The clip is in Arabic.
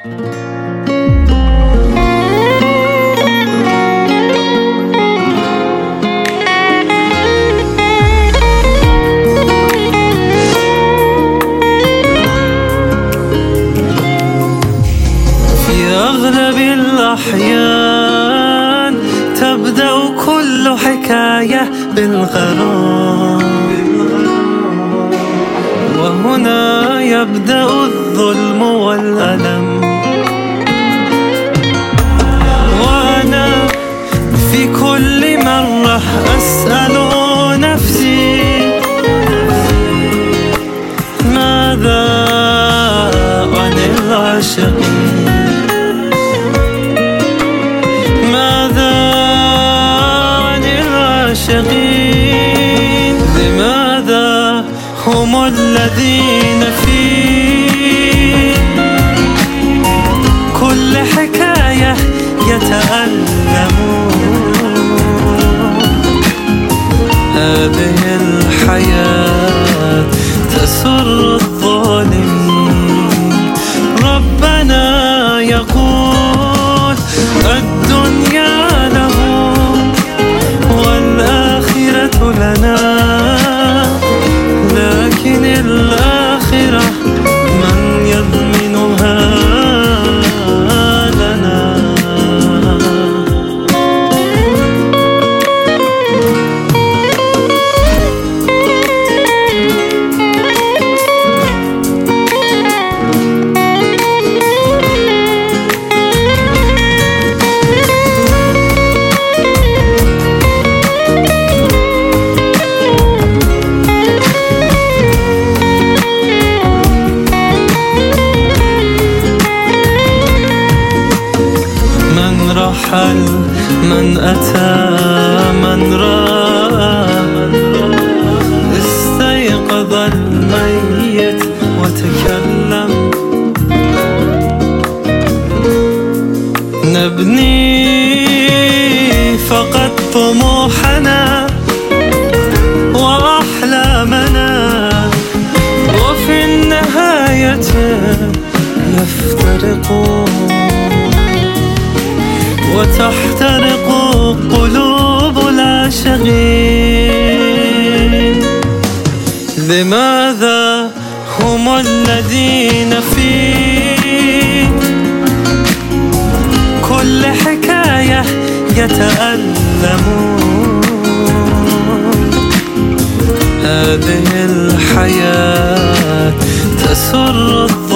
أغلب الأحيان تبدأ كل حكاية بالغرام، وهنا يبدأ الظلم والألم. وأنا في كل مرة أسأل نفسي ماذا عن العاشقين، لماذا هم الذين في كل حكاية يتألمون؟ هذه الحياة تسر الظالمين. ربنا يقول الدنيا لهم والآخرة لنا، لكن الآخرة من يضمنها لنا؟ رحل من أتى من رأى، استيقظ الميت وتكلم. نبني فقط طموحنا وأحلامنا، وفي النهاية نفترقون وتحترق قلوب العاشقين. لماذا هم الذين في كل حكاية يتألمون؟ هذه الحياة تسر